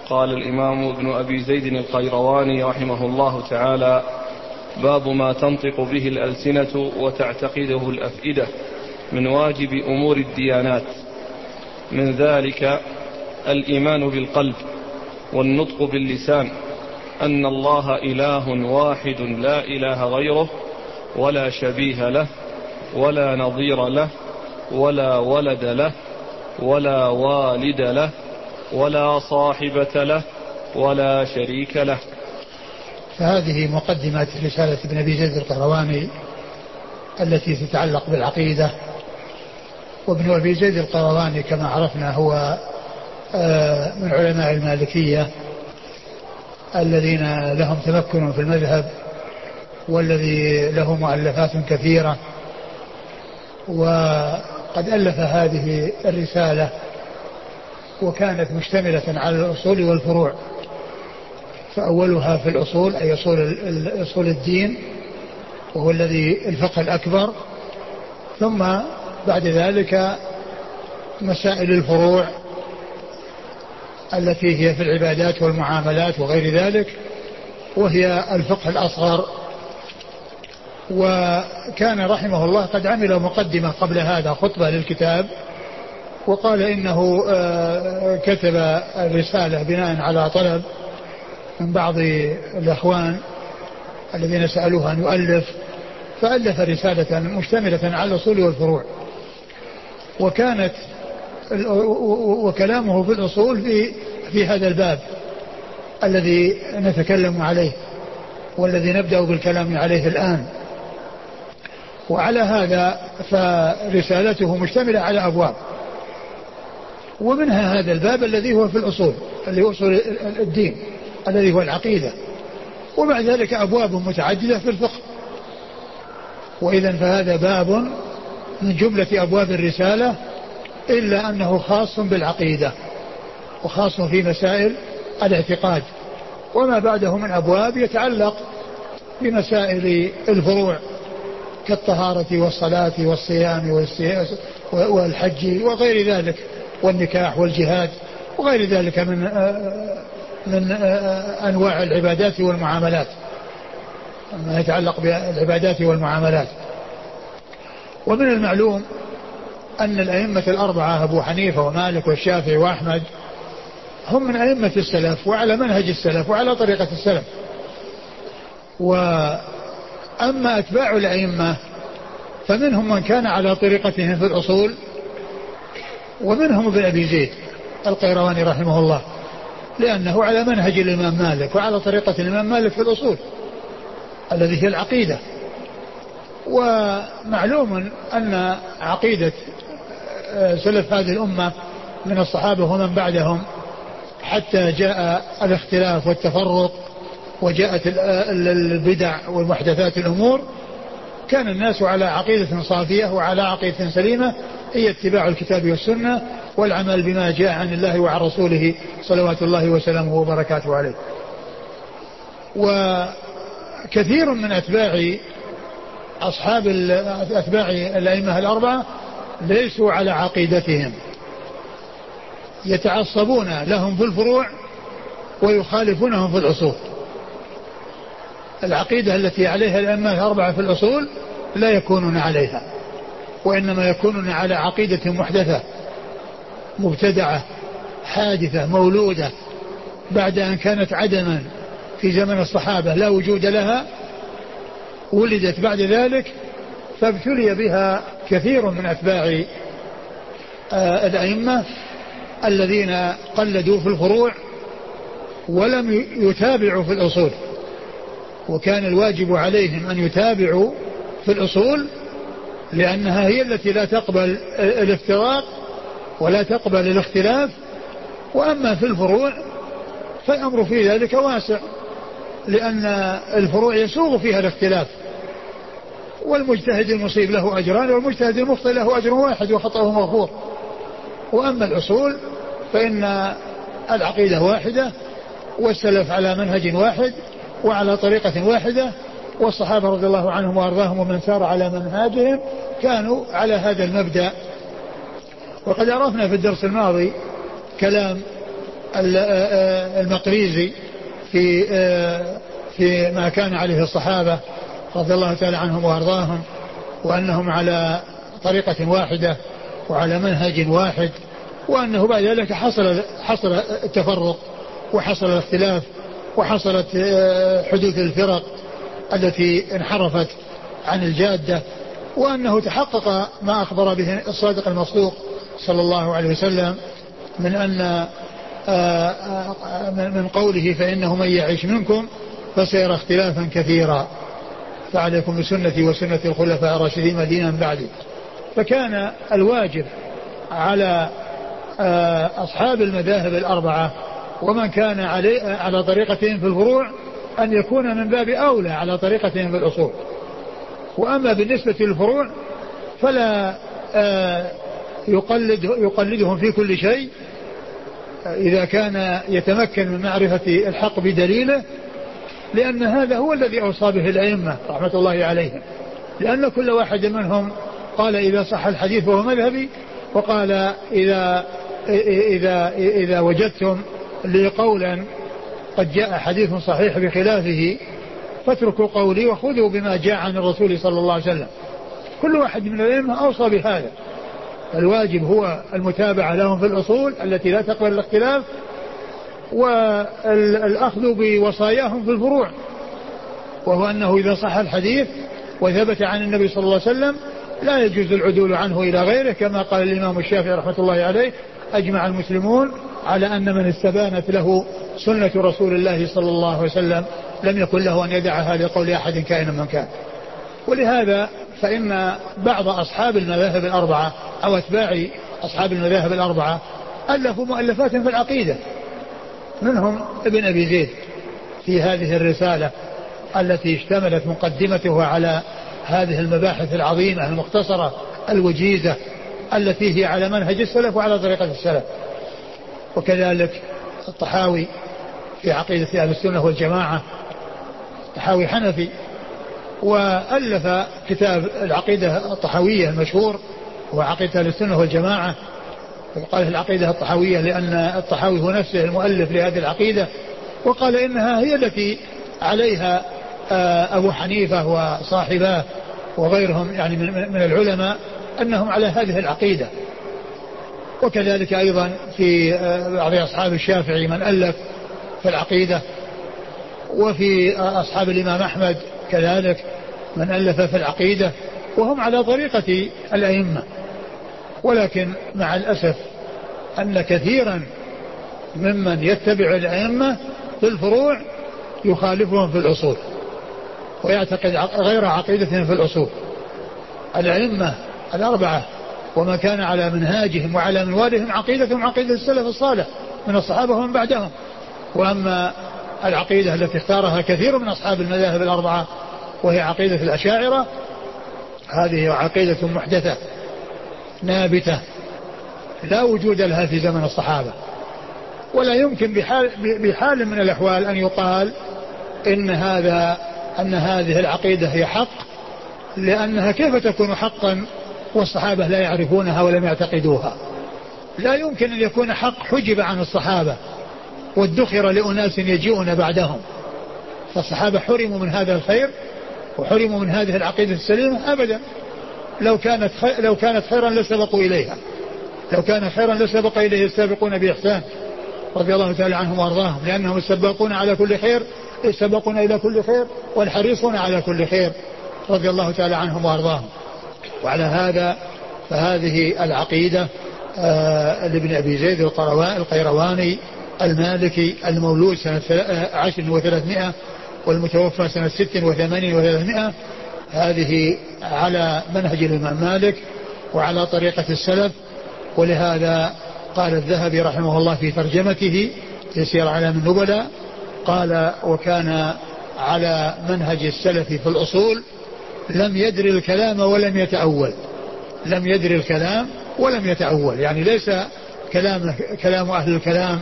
قال الإمام ابن أبي زيد القيرواني رحمه الله تعالى: باب ما تنطق به الألسنة وتعتقده الأفئدة من واجب أمور الديانات. من ذلك الإيمان بالقلب، والنطق باللسان، أن الله إله واحد لا إله غيره، ولا شبيه له، ولا نظير له، ولا ولد له، ولا والد له، ولا صاحبة له، ولا شريك له. فهذه مقدمة رسالة ابن أبي زيد القيرواني التي تتعلق بالعقيدة. وابن أبي زيد القيرواني كما عرفنا هو من علماء المالكية الذين لهم تمكن في المذهب، والذي له مؤلفات كثيرة، وقد ألف هذه الرسالة وكانت مشتملة على الأصول والفروع. فأولها في الأصول أي أصول الدين، وهو الذي الفقه الأكبر، ثم بعد ذلك مسائل الفروع التي هي في العبادات والمعاملات وغير ذلك، وهي الفقه الأصغر. وكان رحمه الله قد عمل مقدمة قبل هذا خطبة للكتاب، وقال إنه كتب الرسالة بناء على طلب من بعض الأخوان الذين سألوه أن يؤلف، فألف رسالة مشتملة على الأصول والفروع. وكلامه في الأصول في هذا الباب الذي نتكلم عليه والذي نبدأ بالكلام عليه الآن. وعلى هذا فرسالته مشتملة على أبواب، ومنها هذا الباب الذي هو في الأصول، اللي هو أصول الدين الذي هو العقيدة، وبعد ذلك أبواب متعددة في الفقه. وإذا فهذا باب من جملة أبواب الرسالة، إلا أنه خاص بالعقيدة وخاص في مسائل الاعتقاد، وما بعده من أبواب يتعلق بمسائل الفروع كالطهارة والصلاة والصيام والحج وغير ذلك، والنكاح والجهاد وغير ذلك من أنواع العبادات والمعاملات، ما يتعلق بالعبادات والمعاملات. ومن المعلوم أن الأئمة الأربعة أبو حنيفة ومالك والشافعي وأحمد هم من أئمة السلف وعلى منهج السلف وعلى طريقة السلف. وأما أتباع الأئمة فمنهم من كان على طريقتهم في الأصول، ومنهم ابن أبي زيد القيرواني رحمه الله، لأنه على منهج الإمام مالك وعلى طريقة الإمام مالك في الأصول الذي هي العقيدة. ومعلوم أن عقيدة سلف هذه الأمة من الصحابة ومن بعدهم حتى جاء الاختلاف والتفرق وجاءت البدع والمحدثات الأمور، كان الناس على عقيدة صافية وعلى عقيدة سليمة، هي اتباع الكتاب والسنة والعمل بما جاء عن الله وعن رسوله صلوات الله وسلامه وبركاته عليه. وكثير من أتباع الأئمة الأربعة ليسوا على عقيدتهم، يتعصبون لهم في الفروع ويخالفونهم في الأصول. العقيدة التي عليها الأئمة الأربعة في الأصول لا يكونون عليها، وإنما يكونون على عقيدة محدثة مبتدعة حادثة مولودة بعد أن كانت عدما في زمن الصحابة لا وجود لها، ولدت بعد ذلك فابتلي بها كثير من أتباع الأئمة الذين قلدوا في الفروع ولم يتابعوا في الأصول. وكان الواجب عليهم أن يتابعوا في الأصول، لأنها هي التي لا تقبل الافتراق ولا تقبل الاختلاف. وأما في الفروع فالأمر في ذلك واسع، لأن الفروع يسوغ فيها الاختلاف، والمجتهد المصيب له أجران والمجتهد المخطئ له أجر واحد وخطأه مغفور. وأما الأصول فإن العقيدة واحدة، والسلف على منهج واحد وعلى طريقة واحدة، والصحابة رضي الله عنهم وأرضاهم ومن سار على منهاجهم كانوا على هذا المبدأ. وقد عرفنا في الدرس الماضي كلام المقريزي في ما كان عليه الصحابة رضي الله تعالى عنهم وأرضاهم، وأنهم على طريقة واحدة وعلى منهج واحد، وأنه بعد ذلك حصل التفرق وحصل الاختلاف وحصلت حدوث الفرق التي انحرفت عن الجادة، وأنه تحقق ما أخبر به الصادق المصدوق صلى الله عليه وسلم من أن من قوله فإنه من يعيش منكم فسيرى اختلافا كثيرا فعليكم بسنتي وسنة الخلفاء الراشدين دينا بعدي. فكان الواجب على أصحاب المذاهب الأربعة ومن كان على طريقتهم في الفروع أن يكون من باب أولى على طريقتهم في الأصول. وأما بالنسبة للفروع فلا يقلدهم في كل شيء إذا كان يتمكن من معرفة الحق بدليله، لأن هذا هو الذي أوصى به الأئمة رحمة الله عليهم، لأن كل واحد منهم قال إذا صح الحديث فهو مذهبي، وقال إذا وجدتم لي قولا قد جاء حديث صحيح بخلافه فاتركوا قولي وخذوا بما جاء عن الرسول صلى الله عليه وسلم. كل واحد من الأئمة أوصى بهذا. الواجب هو المتابعة لهم في الأصول التي لا تقبل الاختلاف، والأخذ بوصاياهم في الفروع، وهو أنه إذا صح الحديث وثبت عن النبي صلى الله عليه وسلم لا يجوز العدول عنه إلى غيره، كما قال الإمام الشافعي رحمة الله عليه أجمع المسلمون على أن من استبانت له سنة رسول الله صلى الله عليه وسلم لم يكن له أن يدعها لقول أحد كائنا من كان. ولهذا فإن بعض أصحاب المذاهب الأربعة أو أتباع أصحاب المذاهب الأربعة ألفوا مؤلفات في العقيدة، منهم ابن أبي زيد في هذه الرسالة التي اشتملت مقدمتها على هذه المباحث العظيمة المختصرة الوجيزة التي هي على منهج السلف وعلى طريقة السلف. وكذلك الطحاوي في عقيدة أهل السنة والجماعة، الطحاوي حنفي، وألف كتاب العقيدة الطحاوية المشهور هو عقيدة أهل السنة والجماعة، وقال العقيدة الطحاوية لأن الطحاوي هو نفسه المؤلف لهذه العقيدة، وقال إنها هي التي عليها أبو حنيفة وصاحباه وغيرهم يعني من العلماء أنهم على هذه العقيدة. وكذلك أيضا في بعض أصحاب الشافعي من ألف في العقيدة، وفي أصحاب الإمام أحمد كذلك من ألف في العقيدة، وهم على طريقة الأئمة. ولكن مع الأسف أن كثيرا ممن يتبع الأئمة في الفروع يخالفهم في الأصول ويعتقد غير عقيدتهم في الأصول. الأئمة الأربعة وما كان على منهاجهم وعلى منوالهم عقيدتهم عقيدة السلف الصالح من الصحابة ومن بعدهم. وأما العقيدة التي اختارها كثير من أصحاب المذاهب الأربعة وهي عقيدة الأشاعرة، هذه عقيدة محدثة نابتة لا وجود لها في زمن الصحابة، ولا يمكن بحال من الأحوال أن يقال أن هذه العقيدة هي حق، لأنها كيف تكون حقا والصحابة لا يعرفونها ولم يعتقدوها؟ لا يمكن أن يكون حق حجب عن الصحابة وادخر لأناس يجيئون بعدهم، فالصحابة حرموا من هذا الخير وحرموا من هذه العقيدة السليمة أبدا. لو كانت خيرا لسبقوا إليها، لو كان خيرا لسبق إليه السابقون بإحسان رضي الله تعالى عنهم وأرضاهم، لأنهم السباقون على كل خير، السباقون إلى كل خير والحريصون على كل خير رضي الله تعالى عنهم وأرضاهم. وعلى هذا فهذه العقيدة لابن أبي زيد القيرواني المالكي المولود سنة 10 و300 والمتوفى سنة 86 و300، هذه على منهج الإمام مالك وعلى طريقة السلف. ولهذا قال الذهبي رحمه الله في ترجمته في سير أعلام النبلاء قال: وكان على منهج السلف في الأصول لم يدري الكلام ولم يتأول. لم يدري الكلام ولم يتأول، يعني ليس كلام أهل الكلام